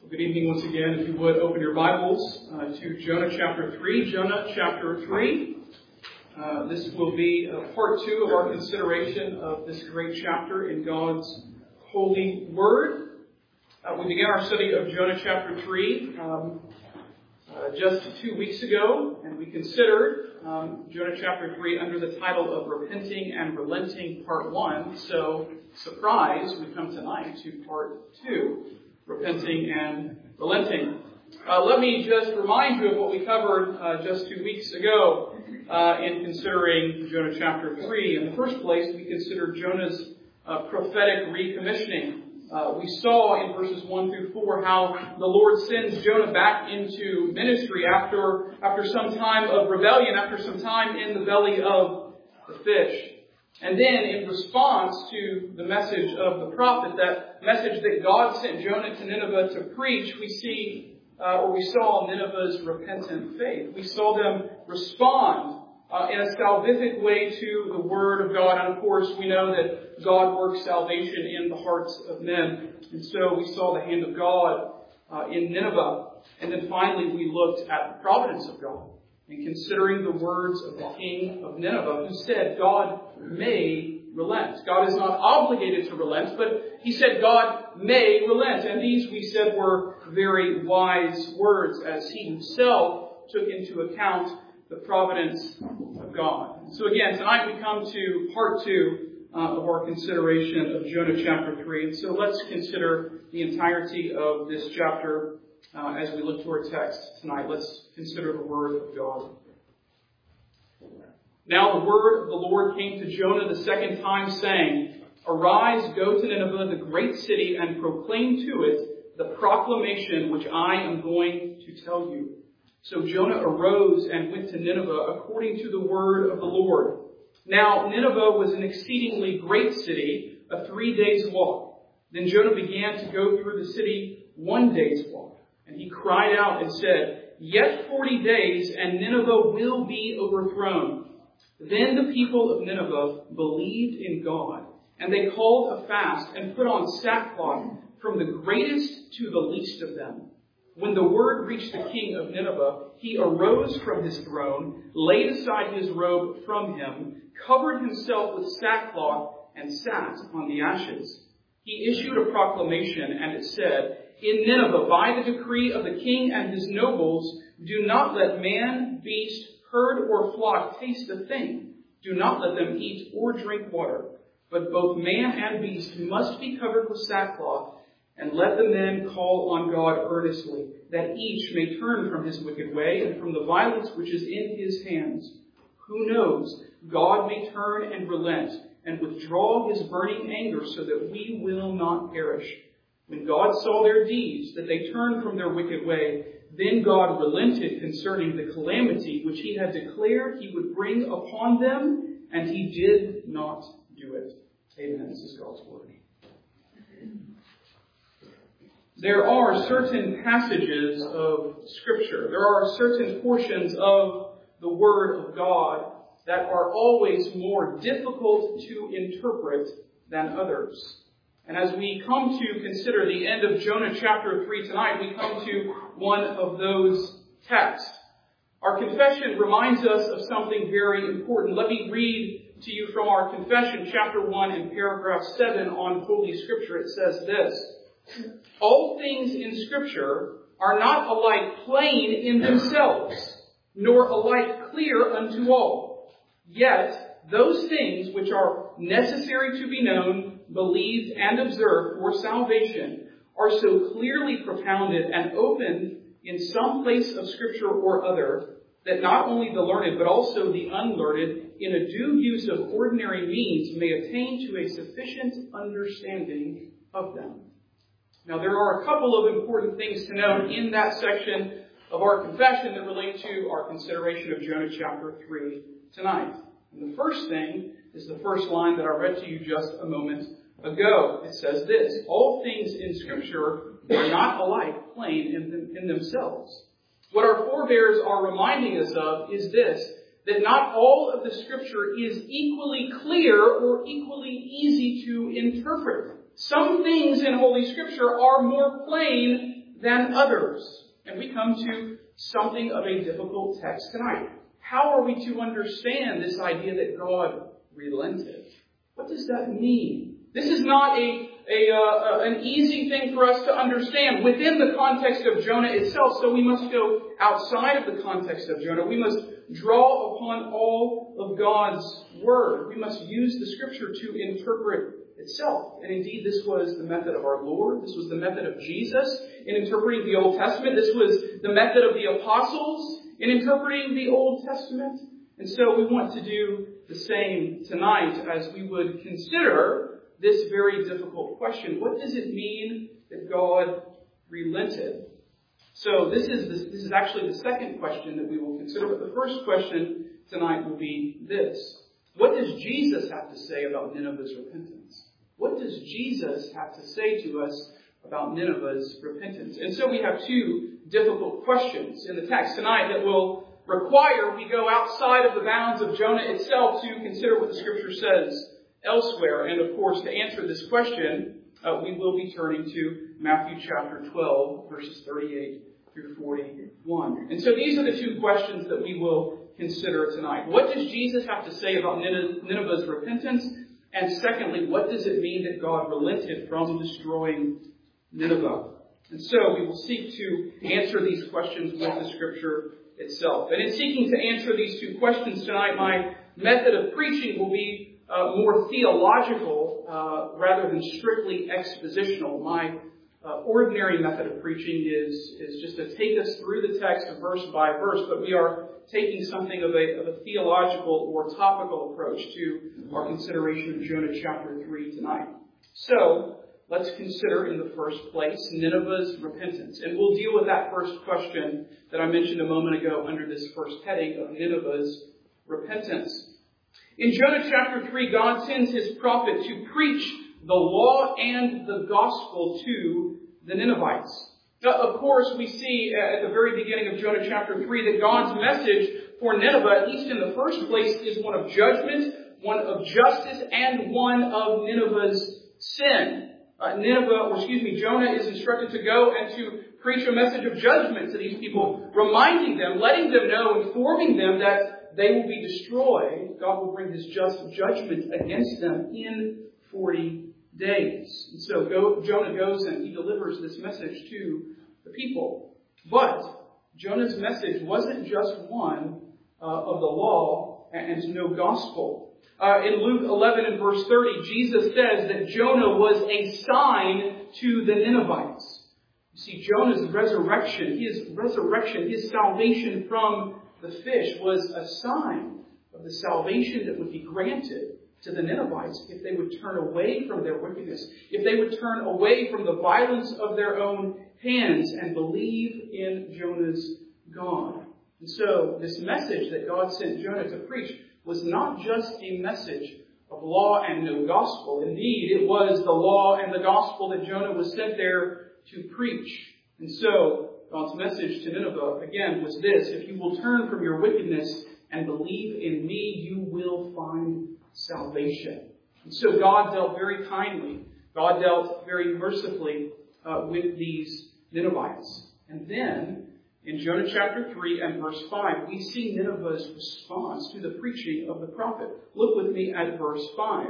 Good evening once again. If you would, open your Bibles to Jonah chapter 3. Jonah chapter 3. This will be part 2 of our consideration of this great chapter in God's holy word. We began our study of Jonah chapter 3 just 2 weeks ago, and we considered Jonah chapter 3 under the title of Repenting and Relenting Part 1. So, surprise, we come tonight to Part 2. Repenting and relenting. Let me just remind you of what we covered just 2 weeks ago in considering Jonah chapter 3. In the first place, we considered Jonah's prophetic recommissioning. We saw in verses 1 through 4 how the Lord sends Jonah back into ministry after some time of rebellion, after some time in the belly of the fish. And then, in response to the message of the prophet, that message that God sent Jonah to Nineveh to preach, we saw Nineveh's repentant faith. We saw them respond in a salvific way to the Word of God. And of course, we know that God works salvation in the hearts of men. And so we saw the hand of God in Nineveh. And then finally, we looked at the providence of God. And considering the words of the king of Nineveh, who said God may relent. God is not obligated to relent, but he said God may relent. And these, we said, were very wise words as he himself took into account the providence of God. So again, tonight we come to part 2 of our consideration of Jonah chapter 3. And so let's consider the entirety of this chapter as we look to our text tonight. Let's consider the word of God. Now the word of the Lord came to Jonah the second time, saying, Arise, go to Nineveh, the great city, and proclaim to it the proclamation which I am going to tell you. So Jonah arose and went to Nineveh according to the word of the Lord. Now Nineveh was an exceedingly great city, a 3 days' walk. Then Jonah began to go through the city 1 day's walk. And he cried out and said, Yet 40 days, and Nineveh will be overthrown. Then the people of Nineveh believed in God, and they called a fast and put on sackcloth from the greatest to the least of them. When the word reached the king of Nineveh, he arose from his throne, laid aside his robe from him, covered himself with sackcloth, and sat on the ashes. He issued a proclamation, and it said, In Nineveh, by the decree of the king and his nobles, do not let man, beast, herd, or flock taste a thing. Do not let them eat or drink water. But both man and beast must be covered with sackcloth, and let the men call on God earnestly, that each may turn from his wicked way and from the violence which is in his hands. Who knows? God may turn and relent and withdraw his burning anger so that we will not perish. When God saw their deeds, that they turned from their wicked way, then God relented concerning the calamity which he had declared he would bring upon them, and he did not do it. Amen. This is God's word. There are certain passages of Scripture, there are certain portions of the Word of God that are always more difficult to interpret than others. And as we come to consider the end of Jonah chapter 3 tonight, we come to one of those texts. Our confession reminds us of something very important. Let me read to you from our confession, chapter 1 and paragraph 7 on Holy Scripture. It says this, All things in Scripture are not alike plain in themselves, nor alike clear unto all. Yet those things which are necessary to be known, believed, and observed for salvation are so clearly propounded and opened in some place of Scripture or other, that not only the learned, but also the unlearned, in a due use of ordinary means, may attain to a sufficient understanding of them. Now, there are a couple of important things to note in that section of our confession that relate to our consideration of Jonah chapter 3 tonight. And the first thing is the first line that I read to you just a moment ago. It says this, All things in Scripture are not alike plain in themselves. What our forebears are reminding us of is this, that not all of the Scripture is equally clear or equally easy to interpret. Some things in Holy Scripture are more plain than others. And we come to something of a difficult text tonight. How are we to understand this idea that God relented? What does that mean? This is not an easy thing for us to understand within the context of Jonah itself, so we must go outside of the context of Jonah. We must draw upon all of God's Word. We must use the Scripture to interpret itself. And indeed, this was the method of our Lord. This was the method of Jesus in interpreting the Old Testament. This was the method of the apostles in interpreting the Old Testament. And so we want to do the same tonight as we would consider this very difficult question. What does it mean that God relented? So this is actually the second question that we will consider. But the first question tonight will be this. What does Jesus have to say about Nineveh's repentance? What does Jesus have to say to us about Nineveh's repentance? And so we have two difficult questions in the text tonight that will require we go outside of the bounds of Jonah itself to consider what the Scripture says elsewhere. And of course, to answer this question, we will be turning to Matthew chapter 12, verses 38 through 41. And so these are the two questions that we will consider tonight. What does Jesus have to say about Nineveh's repentance? And secondly, what does it mean that God relented from destroying Nineveh? And so we will seek to answer these questions with the Scripture itself. And in seeking to answer these two questions tonight, my method of preaching will be more theological rather than strictly expositional. My ordinary method of preaching is just to take us through the text verse by verse, but we are taking something of a theological or topical approach to our consideration of Jonah chapter 3 tonight. So, let's consider in the first place Nineveh's repentance. And we'll deal with that first question that I mentioned a moment ago under this first heading of Nineveh's repentance. In Jonah chapter 3, God sends his prophet to preach the law and the gospel to the Ninevites. Now, of course, we see at the very beginning of Jonah chapter 3 that God's message for Nineveh, at least in the first place, is one of judgment, one of justice, and one of Nineveh's sin. Jonah is instructed to go and to preach a message of judgment to these people, reminding them, letting them know, informing them that they will be destroyed. God will bring his just judgment against them in 40 days. And so Jonah goes and he delivers this message to the people. But Jonah's message wasn't just one of the law and no gospel. In Luke 11 and verse 30, Jesus says that Jonah was a sign to the Ninevites. You see, Jonah's resurrection, his salvation from the fish was a sign of the salvation that would be granted to the Ninevites if they would turn away from their wickedness, if they would turn away from the violence of their own hands and believe in Jonah's God. And so this message that God sent Jonah to preach was not just a message of law and no gospel. Indeed, it was the law and the gospel that Jonah was sent there to preach. And so God's message to Nineveh, again, was this: if you will turn from your wickedness and believe in me, you will find salvation. And so God dealt very kindly. God dealt very mercifully with these Ninevites. And then, in Jonah chapter 3 and verse 5, we see Nineveh's response to the preaching of the prophet. Look with me at verse 5.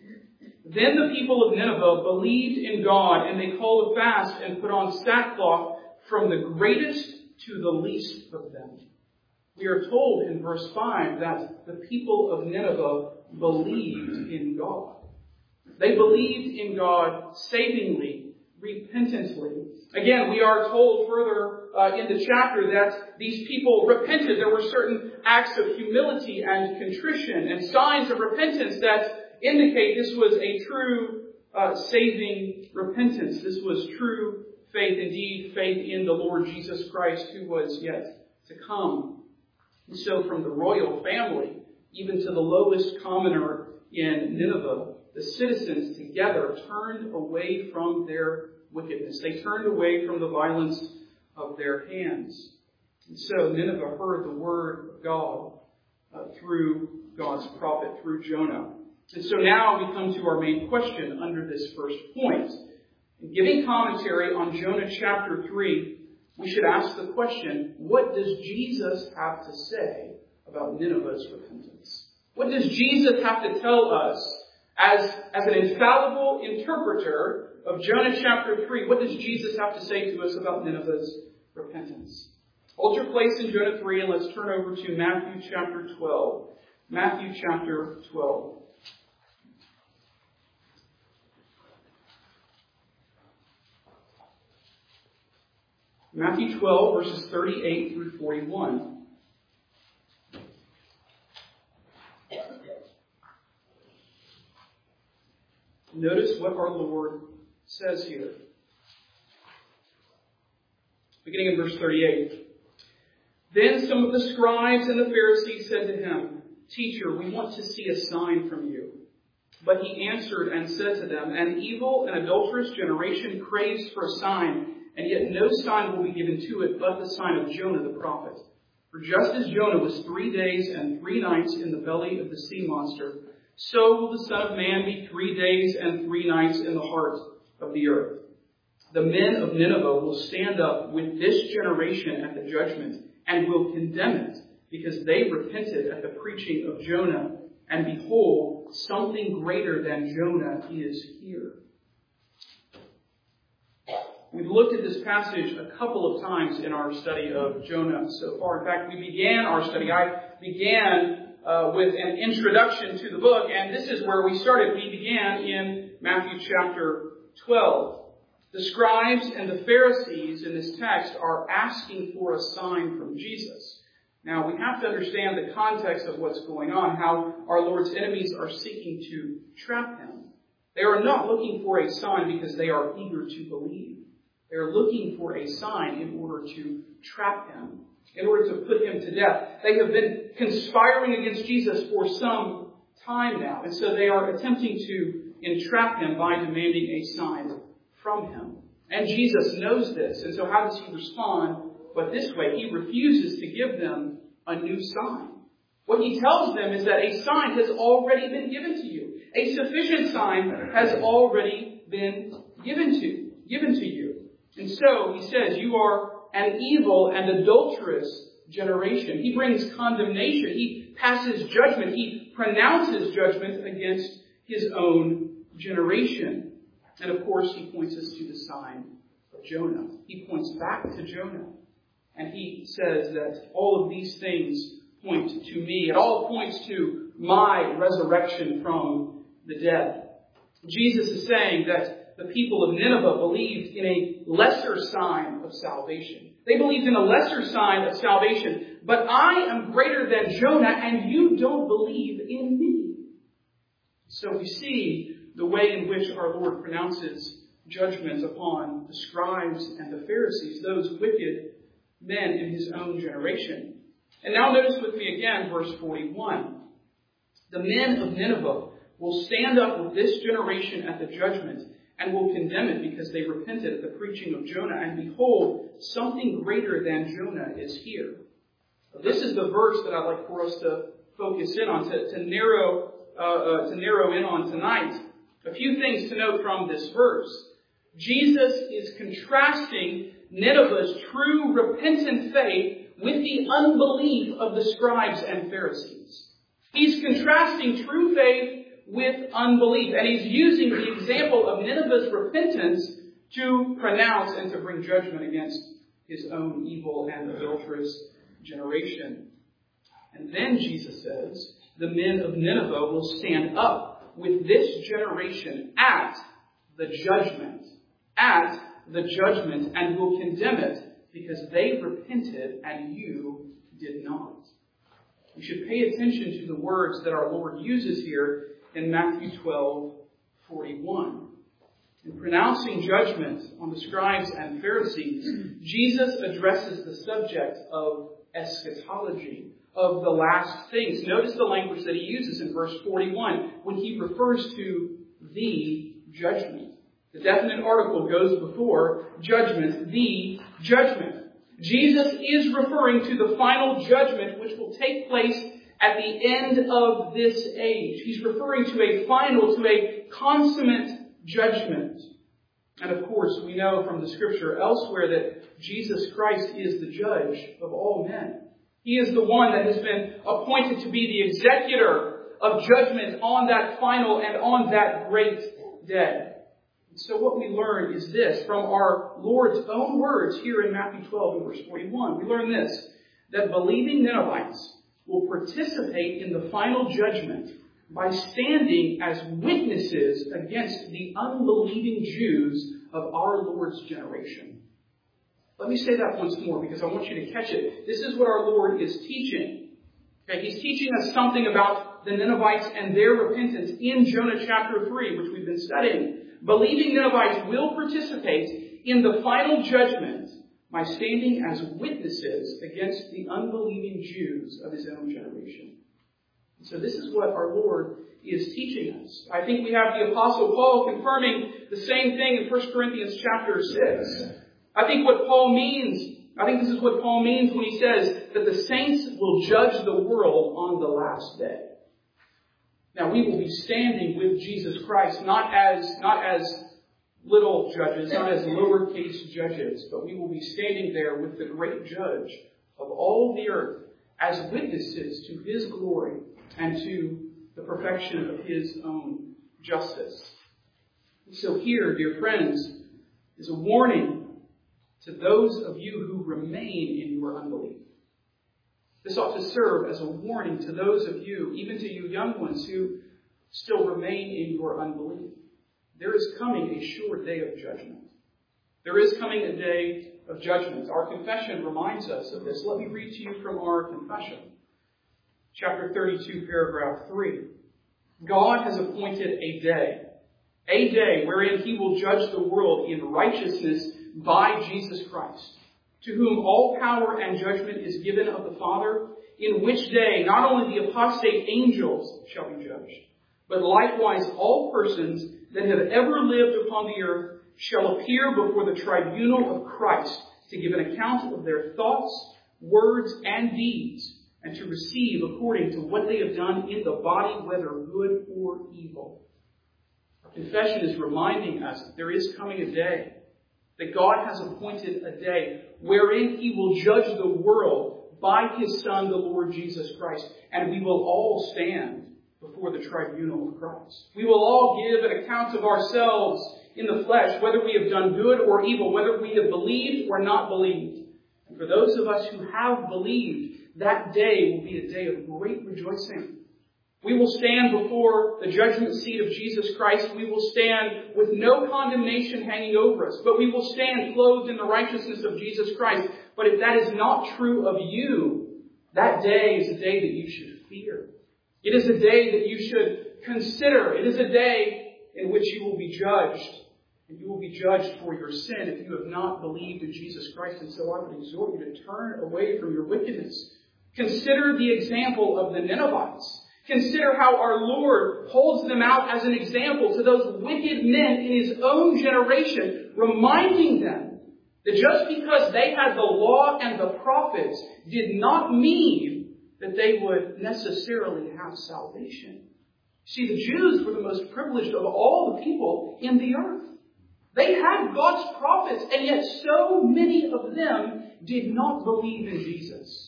Then the people of Nineveh believed in God, and they called a fast and put on sackcloth from the greatest to the least of them. We are told in verse 5 that the people of Nineveh believed in God. They believed in God savingly, repentantly. Again, we are told further in the chapter that these people repented. There were certain acts of humility and contrition and signs of repentance that indicate this was a true saving repentance. This was true faith, indeed faith in the Lord Jesus Christ who was yet to come. And so from the royal family, even to the lowest commoner in Nineveh, the citizens together turned away from their wickedness. They turned away from the violence of their hands. And so Nineveh heard the word of God through God's prophet, through Jonah. And so now we come to our main question under this first point. In giving commentary on Jonah chapter 3, we should ask the question, what does Jesus have to say about Nineveh's repentance? What does Jesus have to tell us as an infallible interpreter of Jonah chapter 3? What does Jesus have to say to us about Nineveh's repentance? Hold your place in Jonah 3 and let's turn over to Matthew chapter 12. Matthew chapter 12. Matthew 12, verses 38 through 41. Notice what our Lord says here. Beginning in verse 38. Then some of the scribes and the Pharisees said to him, Teacher, we want to see a sign from you. But he answered and said to them, An evil and adulterous generation craves for a sign, and yet no sign will be given to it but the sign of Jonah the prophet. For just as Jonah was 3 days and 3 nights in the belly of the sea monster, so will the Son of Man be 3 days and 3 nights in the heart of the earth. The men of Nineveh will stand up with this generation at the judgment and will condemn it, because they repented at the preaching of Jonah. And behold, something greater than Jonah is here. We've looked at this passage a couple of times in our study of Jonah so far. In fact, we began our study. I began with an introduction to the book, and this is where we started. We began in Matthew chapter 12. The scribes and the Pharisees in this text are asking for a sign from Jesus. Now, we have to understand the context of what's going on, how our Lord's enemies are seeking to trap him. They are not looking for a sign because they are eager to believe. They are looking for a sign in order to trap him, in order to put him to death. They have been conspiring against Jesus for some time now, and so they are attempting to entrap him by demanding a sign from him. And Jesus knows this, and so how does he respond? But this way, he refuses to give them a new sign. What he tells them is that a sign has already been given to you. A sufficient sign has already been given to you. And so, he says, you are an evil and adulterous generation. He brings condemnation. He passes judgment. He pronounces judgment against his own generation. And of course, he points us to the sign of Jonah. He points back to Jonah. And he says that all of these things point to me. It all points to my resurrection from the dead. Jesus is saying that the people of Nineveh believed in a lesser sign of salvation. They believed in a lesser sign of salvation. But I am greater than Jonah, and you don't believe in me. So we see the way in which our Lord pronounces judgment upon the scribes and the Pharisees, those wicked men in his own generation. And now notice with me again verse 41. The men of Nineveh will stand up with this generation at the judgment and will condemn it because they repented at the preaching of Jonah. And behold, something greater than Jonah is here. This is the verse that I'd like for us to focus in on, to narrow in on tonight. A few things to note from this verse. Jesus is contrasting Nineveh's true repentant faith with the unbelief of the scribes and Pharisees. He's contrasting true faith with unbelief, and he's using the example of Nineveh's repentance to pronounce and to bring judgment against his own evil and adulterous generation. And then Jesus says, the men of Nineveh will stand up with this generation at the judgment, and will condemn it because they repented and you did not. We should pay attention to the words that our Lord uses here in Matthew 12:41. In pronouncing judgment on the scribes and Pharisees, Jesus addresses the subject of eschatology, of the last things. Notice the language that he uses in verse 41 when he refers to the judgment. The definite article goes before judgment, the judgment. Jesus is referring to the final judgment which will take place at the end of this age. He's referring to a final, to a consummate judgment. And of course, we know from the Scripture elsewhere that Jesus Christ is the judge of all men. He is the one that has been appointed to be the executor of judgment on that final and on that great day. So what we learn is this from our Lord's own words here in Matthew 12 and verse 41. We learn this, that believing Ninevites will participate in the final judgment by standing as witnesses against the unbelieving Jews of our Lord's generation. Let me say that once more because I want you to catch it. This is what our Lord is teaching. Okay, He's teaching us something about the Ninevites and their repentance in Jonah chapter 3, which we've been studying. Believing Ninevites will participate in the final judgment by standing as witnesses against the unbelieving Jews of his own generation. So this is what our Lord is teaching us. I think we have the Apostle Paul confirming the same thing in 1 Corinthians chapter 6. I think this is what Paul means when he says that the saints will judge the world on the last day. Now we will be standing with Jesus Christ, not as little judges, not as lowercase judges, but we will be standing there with the great judge of all the earth as witnesses to his glory and to the perfection of his own justice. So here, dear friends, is a warning to those of you who remain in your unbelief. This ought to serve as a warning to those of you, even to you young ones who still remain in your unbelief. There is coming a sure day of judgment. There is coming a day of judgment. Our confession reminds us of this. Let me read to you from our confession. Chapter 32, paragraph 3. God has appointed a day wherein he will judge the world in righteousness by Jesus Christ, to whom all power and judgment is given of the Father, in which day not only the apostate angels shall be judged, but likewise all persons that have ever lived upon the earth shall appear before the tribunal of Christ to give an account of their thoughts, words, and deeds, and to receive according to what they have done in the body, whether good or evil. Our confession is reminding us that there is coming a day, that God has appointed a day wherein he will judge the world by his Son, the Lord Jesus Christ, and we will all stand before the tribunal of Christ. We will all give an account of ourselves in the flesh, whether we have done good or evil, whether we have believed or not believed. And for those of us who have believed, that day will be a day of great rejoicing. We will stand before the judgment seat of Jesus Christ. We will stand with no condemnation hanging over us, but we will stand clothed in the righteousness of Jesus Christ. But if that is not true of you, that day is a day that you should fear. It is a day that you should consider. It is a day in which you will be judged. And you will be judged for your sin if you have not believed in Jesus Christ. And so I would exhort you to turn away from your wickedness. Consider the example of the Ninevites. Consider how our Lord holds them out as an example to those wicked men in his own generation, reminding them that just because they had the law and the prophets did not mean that they would necessarily have salvation. See, the Jews were the most privileged of all the people in the earth. They had God's prophets, and yet so many of them did not believe in Jesus.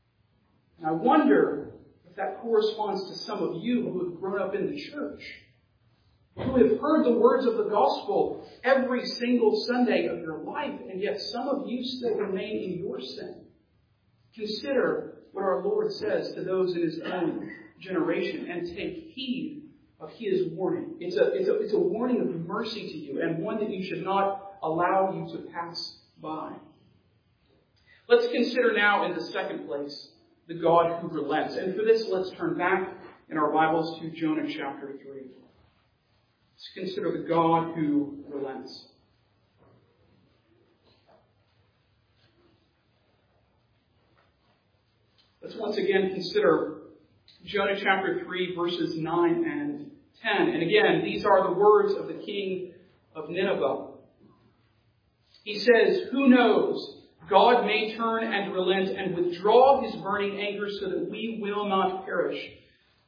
And I wonder if that corresponds to some of you who have grown up in the church, who have heard the words of the gospel every single Sunday of your life, and yet some of you still remain in your sin. Consider what our Lord says to those in his own generation and take heed of his warning. It's a warning of mercy to you, and one that you should not allow you to pass by. Let's consider now in the second place the God who relents. And for this, let's turn back in our Bibles to Jonah chapter 3. Let's consider the God who relents. Let's once again consider Jonah chapter 3, verses 9 and 10. And again, these are the words of the king of Nineveh. He says, "Who knows? God may turn and relent and withdraw his burning anger so that we will not perish.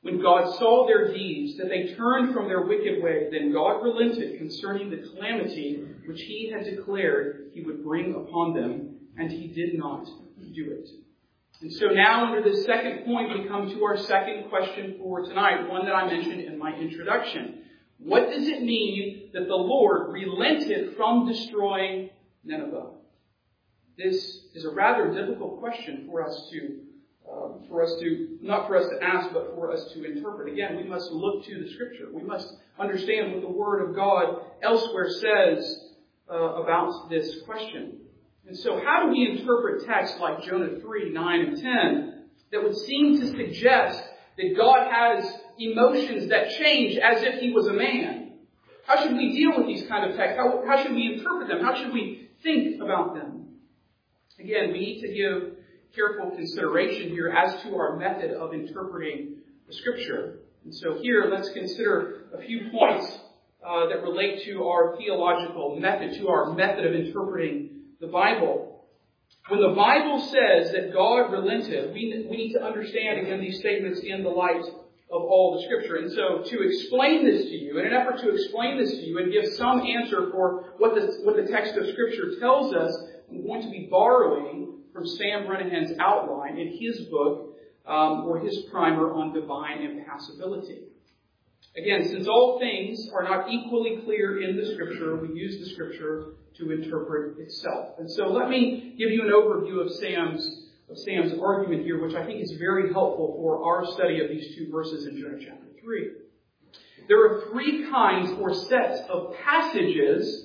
When God saw their deeds, that they turned from their wicked way, then God relented concerning the calamity which he had declared he would bring upon them, and he did not do it. And so now, under this second point, we come to our second question for tonight, one that I mentioned in my introduction. What does it mean that the Lord relented from destroying Nineveh? This is a rather difficult question for us to not for us to ask, but for us to interpret. Again, we must look to the Scripture. We must understand what the Word of God elsewhere says about this question. And so how do we interpret texts like Jonah 3, 9, and 10 that would seem to suggest that God has emotions that change as if he was a man? How should we deal with these kind of texts? How should we interpret them? How should we think about them? Again, we need to give careful consideration here as to our method of interpreting the Scripture. And so here, let's consider a few points that relate to our theological method, to our method of interpreting the Bible. When the Bible says that God relented, we need to understand, again, these statements in the light of all the Scripture. And so to explain this to you, in an effort to explain this to you and give some answer for what the text of Scripture tells us, I'm going to be borrowing from Sam Brennahan's outline in his book, or his primer on divine impassibility. Again, since all things are not equally clear in the Scripture, we use the Scripture to interpret itself. And so let me give you an overview of Sam's argument here, which I think is very helpful for our study of these two verses in Jonah chapter 3. There are three kinds or sets of passages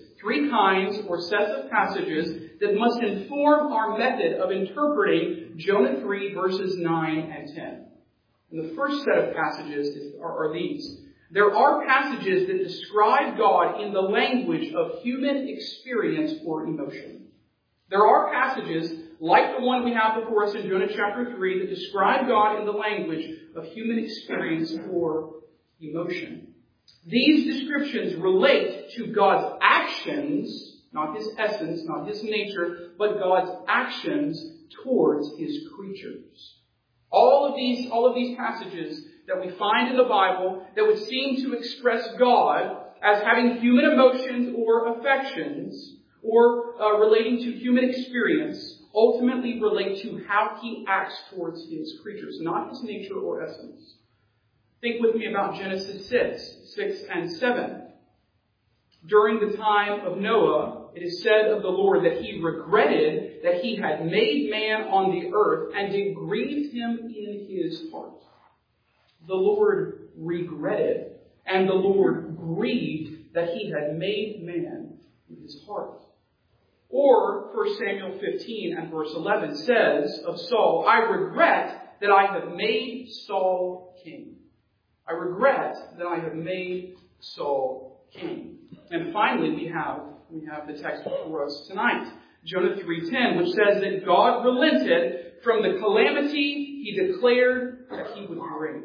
that must inform our method of interpreting Jonah 3 verses 9 and 10. And the first set of passages are these. There are passages that describe God in the language of human experience or emotion. There are passages, like the one we have before us in Jonah chapter 3, that describe God in the language of human experience or emotion. These descriptions relate to God's actions, not his essence, not his nature, but God's actions towards his creatures. All of these passages that we find in the Bible that would seem to express God as having human emotions or affections or relating to human experience ultimately relate to how he acts towards his creatures, not his nature or essence. Think with me about Genesis 6 and 7. During the time of Noah, it is said of the Lord that he regretted that he had made man on the earth, and it grieved him in his heart. The Lord regretted, and the Lord grieved that he had made man in his heart. Or 1 Samuel 15 and verse 11 says of Saul, I regret that I have made Saul king. I regret that I have made Saul king. And finally, we have the text before us tonight, Jonah 3:10, which says that God relented from the calamity he declared that he would bring.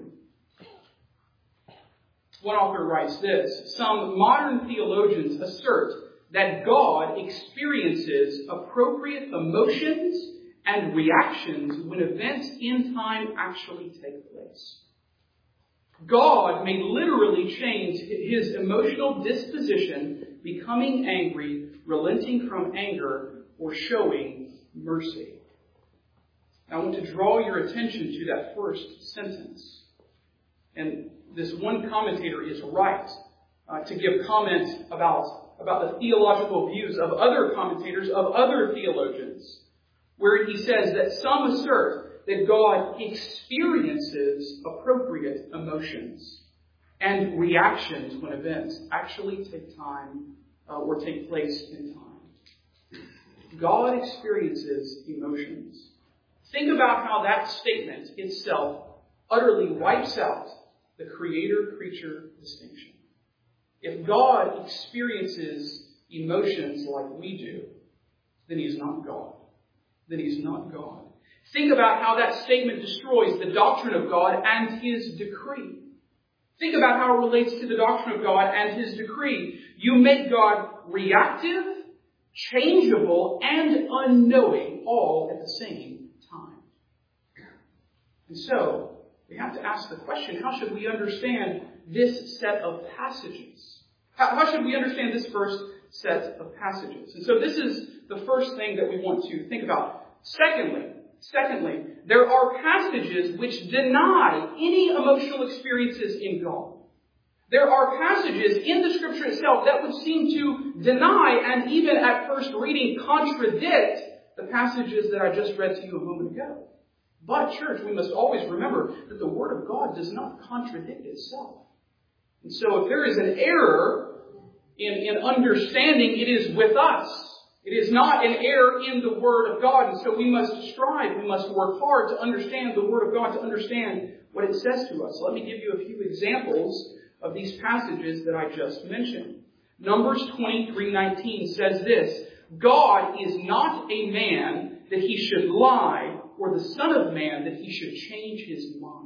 One author writes this: some modern theologians assert that God experiences appropriate emotions and reactions when events in time actually take place. God may literally change his emotional disposition, becoming angry, relenting from anger, or showing mercy. Now, I want to draw your attention to that first sentence. And this one commentator is right to give comment about the theological views of other commentators, of other theologians, where he says that some assert that God experiences appropriate emotions and reactions when events actually take time or take place in time. God experiences emotions. Think about how that statement itself utterly wipes out the creator-creature distinction. If God experiences emotions like we do, then he's not God. Then he's not God. Think about how that statement destroys the doctrine of God and his decree. Think about how it relates to the doctrine of God and his decree. You make God reactive, changeable, and unknowing all at the same time. And so, we have to ask the question, how should we understand this set of passages? How should we understand this first set of passages? And so this is the first thing that we want to think about. Secondly, there are passages which deny any emotional experiences in God. There are passages in the Scripture itself that would seem to deny and even at first reading contradict the passages that I just read to you a moment ago. But, church, we must always remember that the Word of God does not contradict itself. And so if there is an error in understanding, it is with us. It is not an error in the Word of God. And so we must strive, we must work hard to understand the Word of God, to understand what it says to us. Let me give you a few examples of these passages that I just mentioned. Numbers 23:19 says this, God is not a man that he should lie, or the Son of Man that he should change his mind.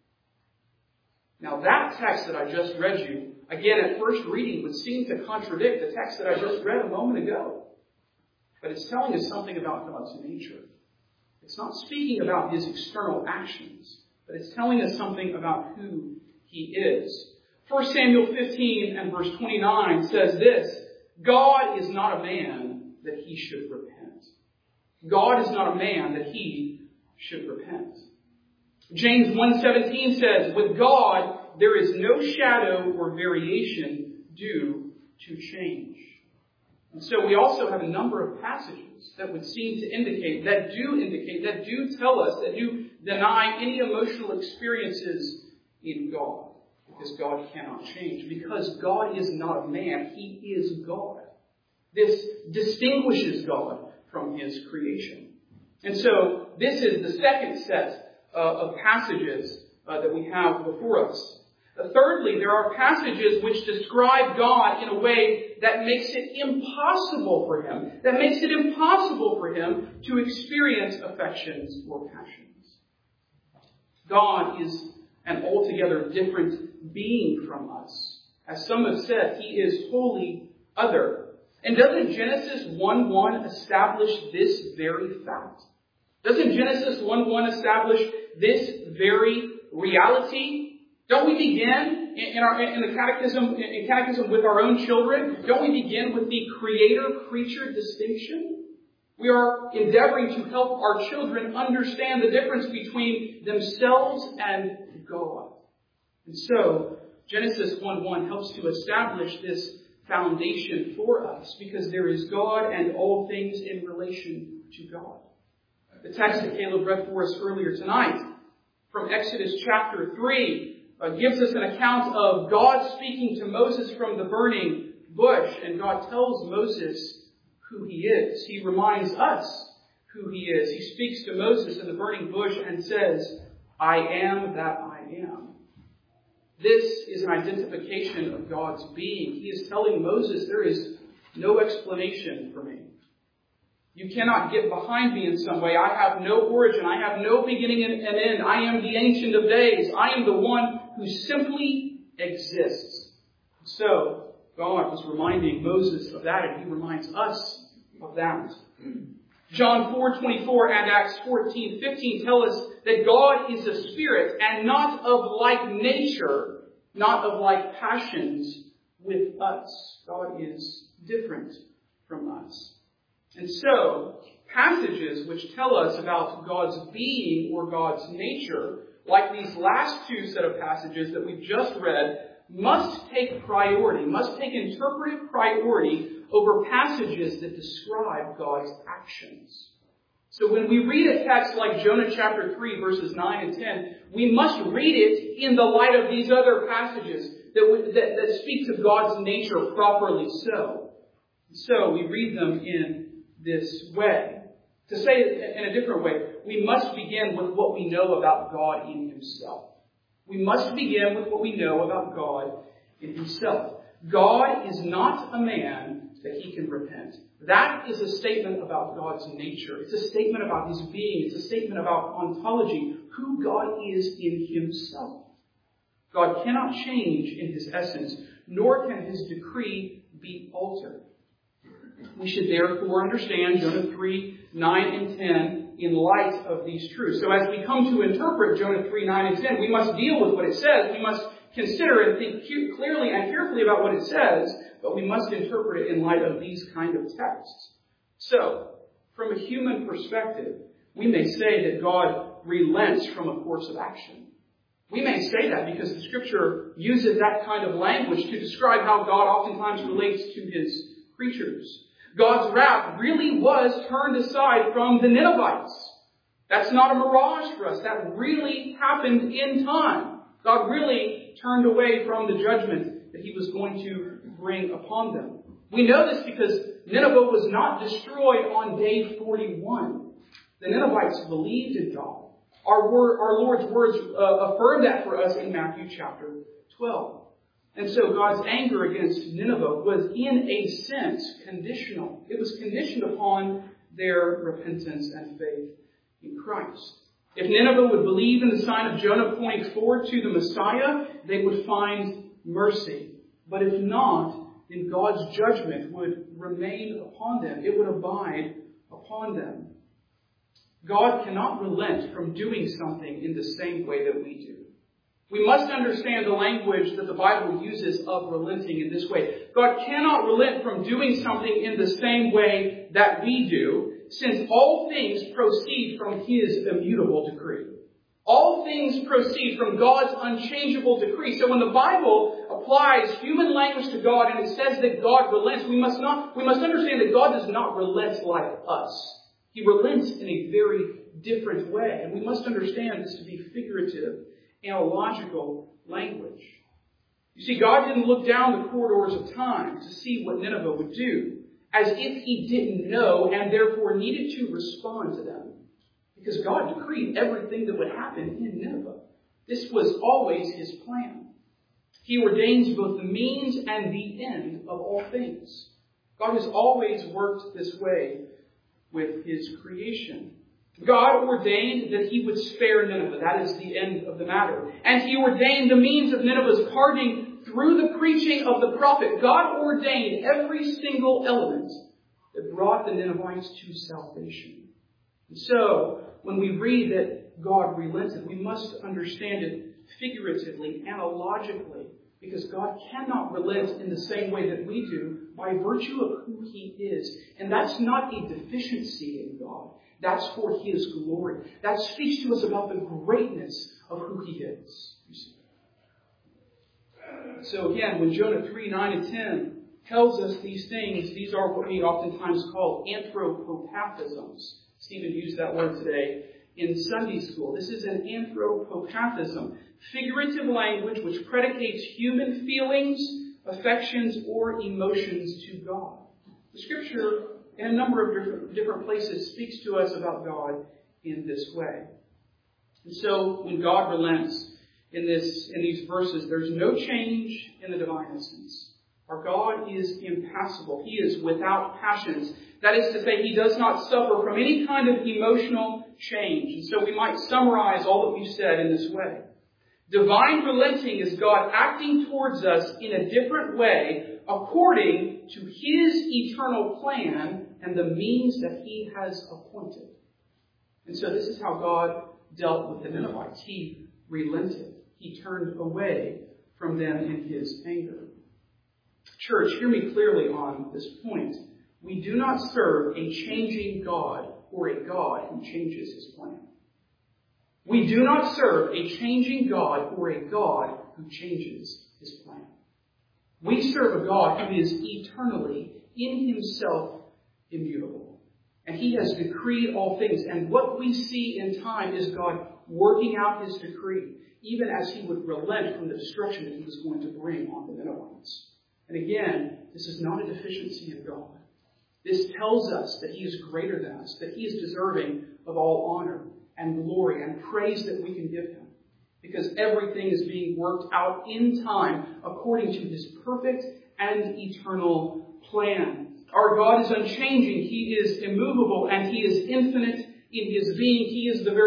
Now that text that I just read you, again at first reading, would seem to contradict the text that I just read a moment ago. But it's telling us something about God's nature. It's not speaking about his external actions, but it's telling us something about who he is. 1 Samuel 15 and verse 29 says this, God is not a man that he should repent. God is not a man that he should repent. James 1:17 says, with God there is no shadow or variation due to change. And so we also have a number of passages that would seem to indicate, that do tell us, that do deny any emotional experiences in God. Because God cannot change. Because God is not a man, he is God. This distinguishes God from his creation. And so this is the second set of passages that we have before us. Thirdly, there are passages which describe God in a way that makes it impossible for him to experience affections or passions. God is an altogether different being from us. As some have said, he is wholly other. And doesn't Genesis 1:1 establish this very fact? Doesn't Genesis 1:1 establish this very reality? Don't we begin in the catechism with our own children? Don't we begin with the creator-creature distinction? We are endeavoring to help our children understand the difference between themselves and God. And so, Genesis 1:1 helps to establish this foundation for us because there is God and all things in relation to God. The text that Caleb read for us earlier tonight from Exodus chapter 3 gives us an account of God speaking to Moses from the burning bush, and God tells Moses who he is. He reminds us who he is. He speaks to Moses in the burning bush and says, I am that I am. This is an identification of God's being. He is telling Moses, there is no explanation for me. You cannot get behind me in some way. I have no origin. I have no beginning and end. I am the Ancient of Days. I am the one who simply exists. So, God was reminding Moses of that, and he reminds us of that. John 4:24 and Acts 14:15 tell us that God is a spirit and not of like nature, not of like passions with us. God is different from us. And so, passages which tell us about God's being or God's nature, like these last two set of passages that we've just read, must take priority, must take interpretive priority over passages that describe God's actions. So when we read a text like Jonah chapter 3, verses 9 and 10, we must read it in the light of these other passages that speak to God's nature properly so. So we read them in this way. To say it in a different way, we must begin with what we know about God in himself. We must begin with what we know about God in himself. God is not a man that he can repent. That is a statement about God's nature. It's a statement about his being. It's a statement about ontology, who God is in himself. God cannot change in his essence, nor can his decree be altered. We should therefore understand Jonah 3, 9, and 10 in light of these truths. So as we come to interpret Jonah 3, 9, and 10, we must deal with what it says. We must consider and think clearly and carefully about what it says, but we must interpret it in light of these kind of texts. So, from a human perspective, we may say that God relents from a course of action. We may say that because the Scripture uses that kind of language to describe how God oftentimes relates to His creatures. God's wrath really was turned aside from the Ninevites. That's not a mirage for us. That really happened in time. God really turned away from the judgment that He was going to bring upon them. We know this because Nineveh was not destroyed on day 41. The Ninevites believed in God. Our Lord's words affirm that for us in Matthew chapter 12. And so God's anger against Nineveh was in a sense conditional. It was conditioned upon their repentance and faith in Christ. If Nineveh would believe in the sign of Jonah pointing forward to the Messiah, they would find mercy. But if not, then God's judgment would remain upon them. It would abide upon them. God cannot relent from doing something in the same way that we do. We must understand the language that the Bible uses of relenting in this way. God cannot relent from doing something in the same way that we do, since all things proceed from His immutable decree. All things proceed from God's unchangeable decree. So when the Bible applies human language to God and it says that God relents, we must understand that God does not relent like us. He relents in a very different way. And we must understand this to be figurative, analogical language. You see, God didn't look down the corridors of time to see what Nineveh would do, as if He didn't know and therefore needed to respond to them. Because God decreed everything that would happen in Nineveh. This was always His plan. He ordains both the means and the end of all things. God has always worked this way with His creation. God ordained that He would spare Nineveh. That is the end of the matter. And He ordained the means of Nineveh's parting through the preaching of the prophet. God ordained every single element that brought the Ninevites to salvation. And so, when we read that God relented, we must understand it figuratively, analogically, because God cannot relent in the same way that we do by virtue of who He is. And that's not a deficiency in God. That's for His glory. That speaks to us about the greatness of who He is. So again, when Jonah 3, 9, and 10 tells us these things, these are what we oftentimes call anthropopathisms. Stephen used that word today in Sunday school. This is an anthropopathism, figurative language which predicates human feelings, affections, or emotions to God. The Scripture, in a number of different places, speaks to us about God in this way. And so, when God relents in these verses, there's no change in the divine essence. Our God is impassible. He is without passions. That is to say, He does not suffer from any kind of emotional change. And so we might summarize all that we've said in this way. Divine relenting is God acting towards us in a different way according to His eternal plan and the means that He has appointed. And so this is how God dealt with the Ninevites. He relented. He turned away from them in His anger. Church, hear me clearly on this point. We do not serve a changing God or a God who changes His plan. We do not serve a changing God or a God who changes His plan. We serve a God who is eternally, in Himself, immutable. And He has decreed all things. And what we see in time is God working out His decree, even as He would relent from the destruction that He was going to bring on the Ninevites. And again, this is not a deficiency in God. This tells us that He is greater than us, that He is deserving of all honor and glory and praise that we can give Him. Because everything is being worked out in time according to His perfect and eternal plan. Our God is unchanging. He is immovable and He is infinite in His being. He is the very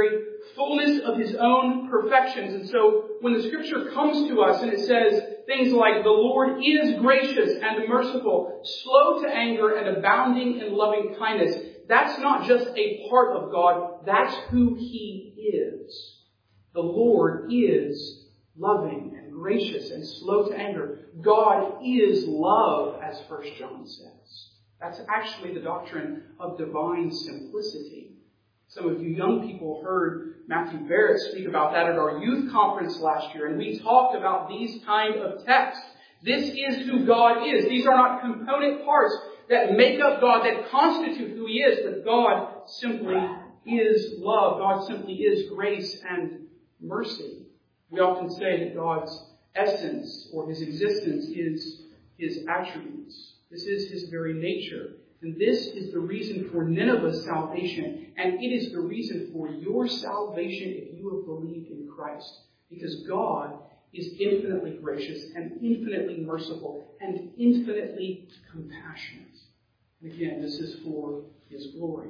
fullness of His own perfections. And so when the Scripture comes to us and it says things like, the Lord is gracious and merciful, slow to anger and abounding in loving kindness, that's not just a part of God, that's who He is. The Lord is loving and gracious and slow to anger. God is love, as 1 John says. That's actually the doctrine of divine simplicity. Some of you young people heard Matthew Barrett speak about that at our youth conference last year, and we talked about these kind of texts. This is who God is. These are not component parts that make up God, that constitute who He is, but God simply is love. God simply is grace and mercy. We often say that God's essence or His existence is His attributes. This is His very nature. And this is the reason for Nineveh's salvation. And it is the reason for your salvation if you have believed in Christ. Because God is infinitely gracious and infinitely merciful and infinitely compassionate. And again, this is for His glory.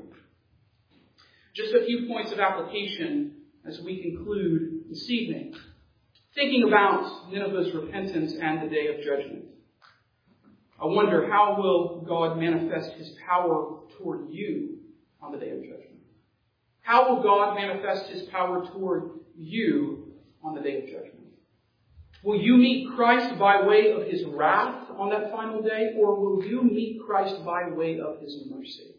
Just a few points of application as we conclude this evening. Thinking about Nineveh's repentance and the day of judgment. I wonder, how will God manifest His power toward you on the day of judgment? How will God manifest His power toward you on the day of judgment? Will you meet Christ by way of His wrath on that final day, or will you meet Christ by way of His mercy?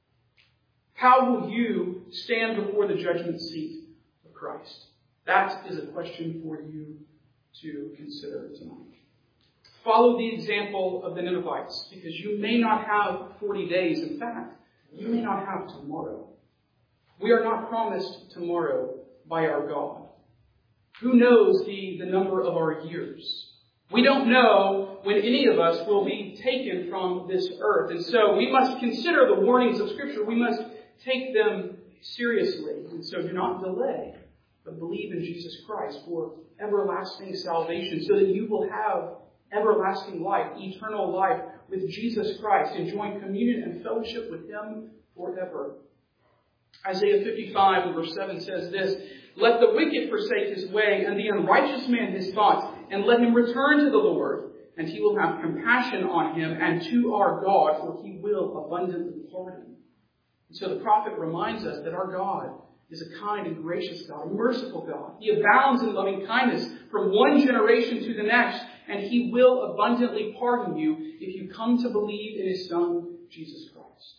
How will you stand before the judgment seat of Christ? That is a question for you to consider tonight. Follow the example of the Ninevites, because you may not have 40 days. In fact, you may not have tomorrow. We are not promised tomorrow by our God. Who knows the number of our years? We don't know when any of us will be taken from this earth. And so we must consider the warnings of Scripture. We must take them seriously. And so do not delay, but believe in Jesus Christ for everlasting salvation, so that you will have everlasting life, eternal life with Jesus Christ, enjoying communion and fellowship with Him forever. Isaiah 55 and verse 7 says this, "Let the wicked forsake his way, and the unrighteous man his thoughts, and let him return to the Lord, and He will have compassion on him, and to our God, for He will abundantly pardon." And so the prophet reminds us that our God is a kind and gracious God, a merciful God. He abounds in loving kindness from one generation to the next, and He will abundantly pardon you if you come to believe in His Son, Jesus Christ.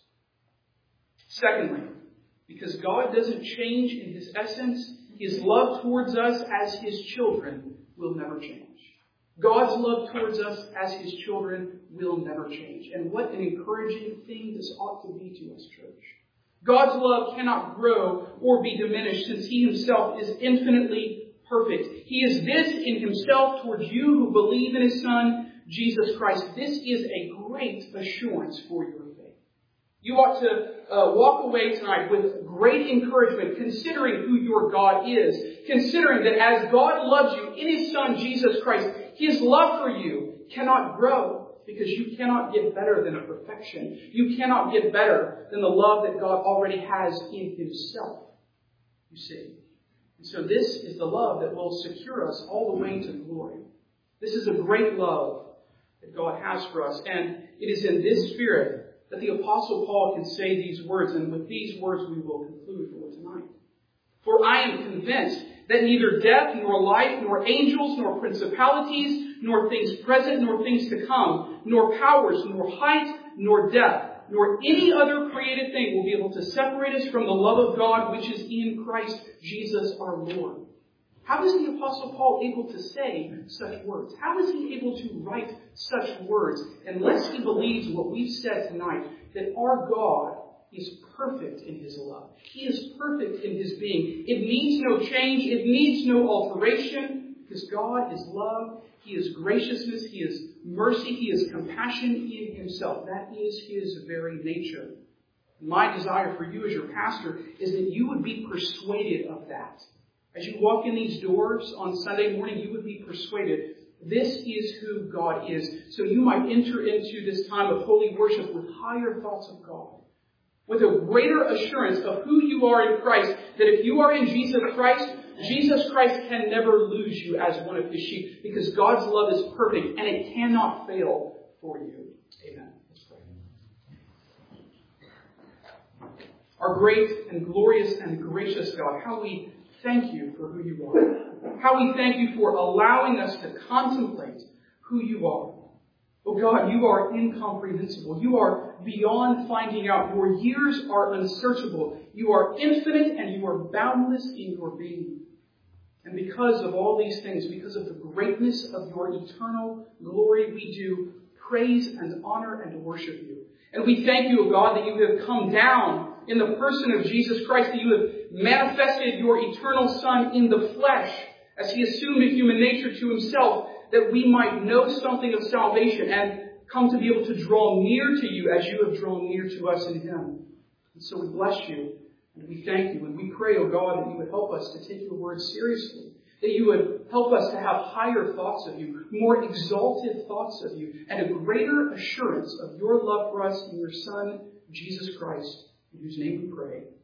Secondly, because God doesn't change in His essence, His love towards us as His children will never change. God's love towards us as His children will never change. And what an encouraging thing this ought to be to us, church. God's love cannot grow or be diminished, since He Himself is infinitely perfect. He is this in Himself towards you who believe in His Son, Jesus Christ. This is a great assurance for your faith. You ought to walk away tonight with great encouragement, considering who your God is. Considering that as God loves you in His Son, Jesus Christ, His love for you cannot grow, because you cannot get better than perfection. You cannot get better than the love that God already has in Himself. You see. And so this is the love that will secure us all the way to glory. This is a great love that God has for us. And it is in this spirit that the Apostle Paul can say these words. And with these words we will conclude for tonight. "For I am convinced that neither death, nor life, nor angels, nor principalities, nor things present, nor things to come, nor powers, nor height, nor depth, nor any other created thing will be able to separate us from the love of God which is in Christ Jesus our Lord." How is the Apostle Paul able to say such words? How is he able to write such words unless he believes what we've said tonight, that our God is perfect in His love. He is perfect in His being. It needs no change. It needs no alteration, because God is love. He is graciousness. He is mercy. He is compassion in Himself. That is His very nature. My desire for you as your pastor is that you would be persuaded of that. As you walk in these doors on Sunday morning, you would be persuaded this is who God is. So you might enter into this time of holy worship with higher thoughts of God, with a greater assurance of who you are in Christ, that if you are in Jesus Christ can never lose you as one of his sheep, because God's love is perfect and it cannot fail for you. Amen. Let's pray. Our great and glorious and gracious God, how we thank you for who you are. How we thank you for allowing us to contemplate who you are. Oh God, you are incomprehensible. You are beyond finding out. Your years are unsearchable. You are infinite and you are boundless in your being. And because of all these things, because of the greatness of your eternal glory, we do praise and honor and worship you. And we thank you, O God, that you have come down in the person of Jesus Christ, that you have manifested your eternal Son in the flesh as he assumed a human nature to himself, that we might know something of salvation and come to be able to draw near to you as you have drawn near to us in him. And so we bless you and we thank you and we pray, O God, that you would help us to take your word seriously, that you would help us to have higher thoughts of you, more exalted thoughts of you, and a greater assurance of your love for us in your Son, Jesus Christ, in whose name we pray.